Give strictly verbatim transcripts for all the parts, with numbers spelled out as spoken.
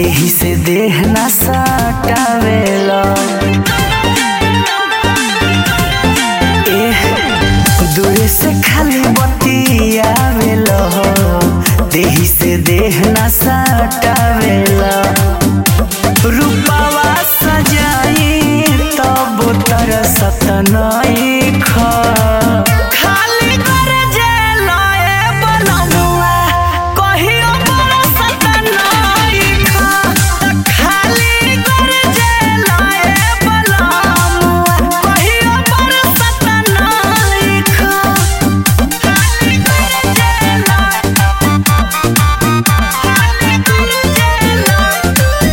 देही से देह ना सटावेला दूरे से खाली बतियावेला देही से देह ना सटावेला रूपावा सजाई तब तरसत नहीं खा खाली कर जेलाए बनमुआ कहियो बरसत नहीं खा खाली कर जेलाए बनमुआ कहियो बरसत नहीं खा खाली कर जेलाए खाली कर जेलाए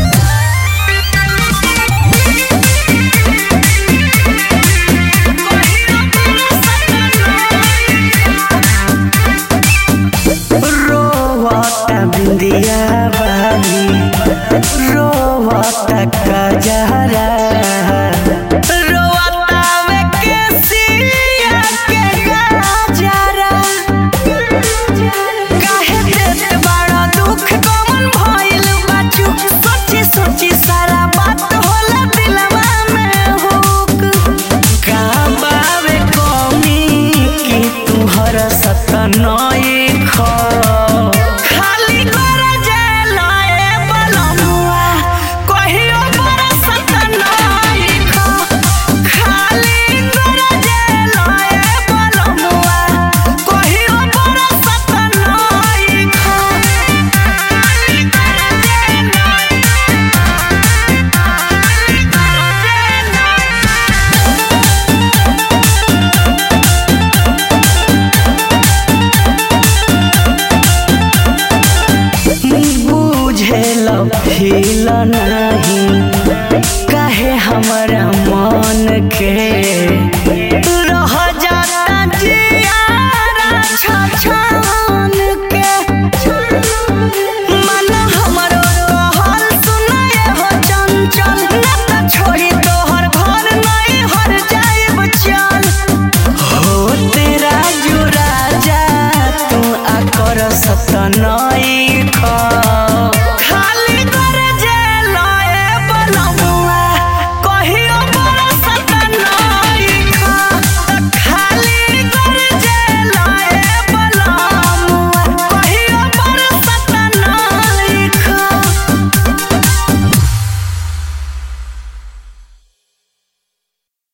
बिंदिया वाली रोवता कजरा रोवता वे केसिया के गजरा काहे देत बड़ा दुख कमन भइल बाचू सोची सोची सारा बात होला दिलवा में हुक का बावे कमी की तू हर सत नहीं खा फील नहीं काहे हमारा मन के